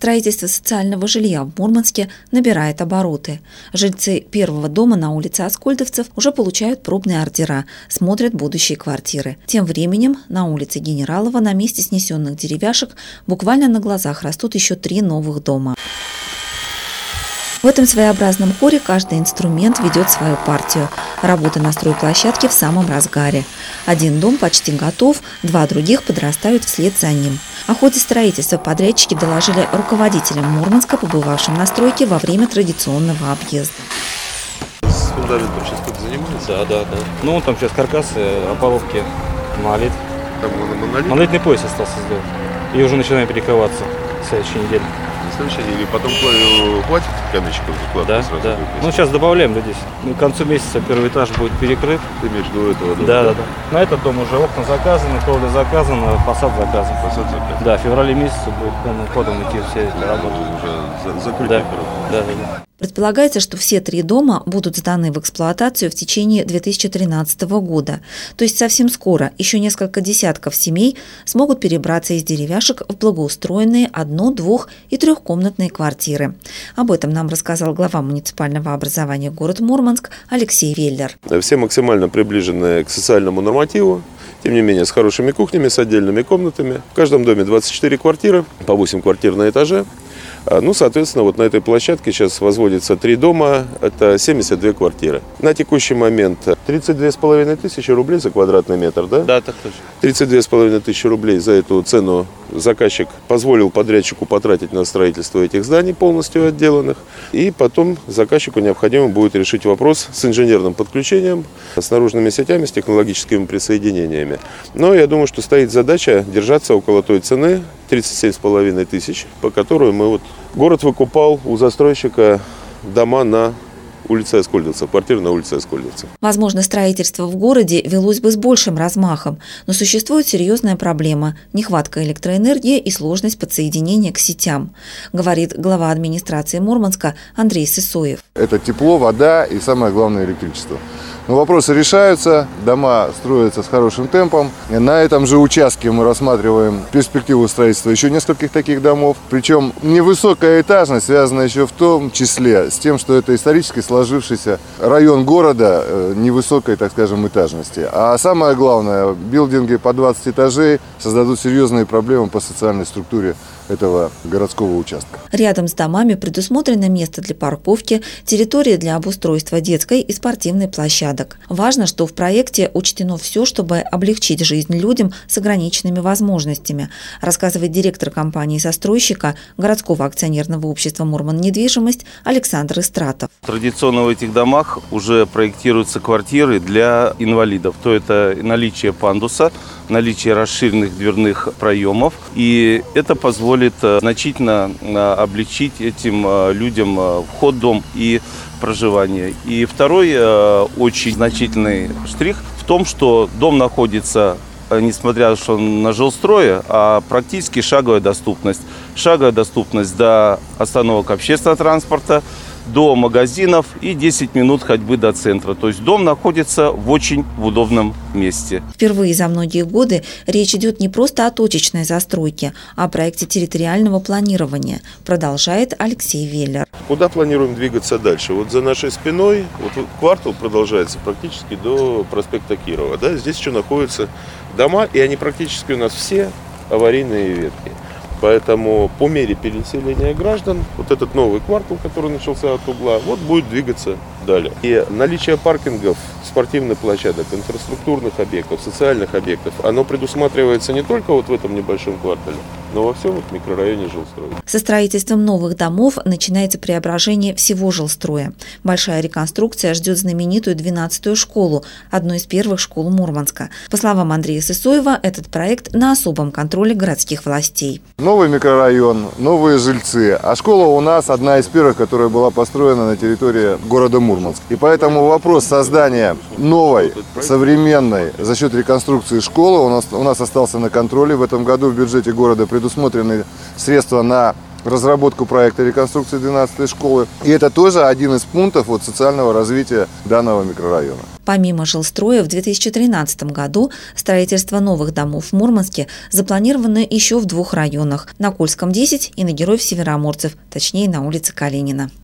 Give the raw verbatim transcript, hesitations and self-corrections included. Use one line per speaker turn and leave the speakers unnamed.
Строительство социального жилья в Мурманске набирает обороты. Жильцы первого дома на улице Аскольдовцев уже получают пробные ордера, смотрят будущие квартиры. Тем временем на улице Генералова на месте снесенных деревяшек буквально на глазах растут еще три новых дома. В этом своеобразном хоре каждый инструмент ведет свою партию. Работа на стройплощадке в самом разгаре. Один дом почти готов, два других подрастают вслед за ним. О ходе строительства подрядчики доложили руководителям Мурманска, побывавшим на стройке во время традиционного объезда.
С фундаментом сейчас кто-то занимается?
Да, да, да. Ну, там сейчас каркасы, опалубки, монолит.
Там монолит?
Монолитный пояс остался сделать. И уже начинаем перекрываться в следующей неделе.
На следующей неделе. Потом хватит каменщиков закладывать
Да,
сразу?
да.
Будет,
Ну, сейчас добавляем людей. Ну, к концу месяца первый этаж будет перекрыт.
Ты имеешь в виду этого дома?
Да, да, да. На этот дом уже окна заказаны, кровля заказана, фасад заказан.
Фасад заказан.
Да, в феврале месяце будет полным ходом идти все эти работы.
Уже закрытие.
Да, да, да, да.
Предполагается, что все три дома будут сданы в эксплуатацию в течение две тысячи тринадцатого года. То есть совсем скоро еще несколько десятков семей смогут перебраться из деревяшек в благоустроенные одно-, двух- и трехкомнатные квартиры. Об этом нам рассказал глава муниципального образования города Мурманск Алексей Веллер.
Все максимально приближены к социальному нормативу. Тем не менее, с хорошими кухнями, с отдельными комнатами. В каждом доме двадцать четыре квартиры, по восемь квартир на этаже. Ну, соответственно, вот на этой площадке сейчас возводится три дома, это семьдесят две квартиры. На текущий момент тридцать две с половиной тысячи рублей за квадратный метр, да?
Да, так точно.
тридцать две с половиной тысячи рублей за эту цену заказчик позволил подрядчику потратить на строительство этих зданий, полностью отделанных. И потом заказчику необходимо будет решить вопрос с инженерным подключением, с наружными сетями, с технологическими присоединениями. Но я думаю, что стоит задача держаться около той цены, тридцать семь с половиной тысяч, по которой мы вот... Город выкупал у застройщика дома на улице Аскольдовцев, квартиры на улице Аскольдовцев.
Возможно, строительство в городе велось бы с большим размахом, но существует серьезная проблема – нехватка электроэнергии и сложность подсоединения к сетям, говорит глава администрации Мурманска Андрей Сысоев.
Это тепло, вода и, самое главное, электричество. Но вопросы решаются, дома строятся с хорошим темпом. На этом же участке мы рассматриваем перспективу строительства еще нескольких таких домов. Причем невысокая этажность связана еще в том числе с тем, что это исторически сложившийся район города невысокой, так скажем, этажности. А самое главное, билдинги по двадцать этажей создадут серьезные проблемы по социальной структуре этого городского участка.
Рядом с домами предусмотрено место для парковки, территория для обустройства детской и спортивной площадок. Важно, что в проекте учтено все, чтобы облегчить жизнь людям с ограниченными возможностями, рассказывает директор компании-застройщика городского акционерного общества «Мурман-недвижимость» Александр Истратов.
Традиционно в этих домах уже проектируются квартиры для инвалидов. То это наличие пандуса, наличие расширенных дверных проемов. И это позволит значительно облегчить этим людям вход в дом и проживание. И второй очень значительный штрих в том, что дом находится, несмотря на что он на жилстрое, а практически шаговая доступность. Шаговая доступность до остановок общественного транспорта, до магазинов и десять минут ходьбы до центра. То есть дом находится в очень удобном месте.
Впервые за многие годы речь идет не просто о точечной застройке, а о проекте территориального планирования, продолжает Алексей Веллер.
Куда планируем двигаться дальше? Вот за нашей спиной вот квартал продолжается практически до проспекта Кирова. Да? Здесь еще находятся дома, и они практически у нас все аварийные ветки. Поэтому по мере переселения граждан, вот этот новый квартал, который начался от угла, вот будет двигаться далее. И наличие паркингов, спортивных площадок, инфраструктурных объектов, социальных объектов, оно предусматривается не только вот в этом небольшом квартале, но во всем вот микрорайоне жилстроя.
Со строительством новых домов начинается преображение всего жилстроя. Большая реконструкция ждет знаменитую двенадцатую школу, одну из первых школ Мурманска. По словам Андрея Сысоева, этот проект на особом контроле городских властей.
Новый микрорайон, новые жильцы. А школа у нас одна из первых, которая была построена на территории города Мурманск. И поэтому вопрос создания новой, современной, за счет реконструкции школы у нас, у нас остался на контроле. В этом году в бюджете города предусмотрены средства на разработку проекта реконструкции двенадцатой школы. И это тоже один из пунктов вот социального развития данного микрорайона.
Помимо жилстроя, в две тысячи тринадцатом году строительство новых домов в Мурманске запланировано еще в двух районах – на Кольском десять и на Героев Североморцев, точнее на улице Калинина.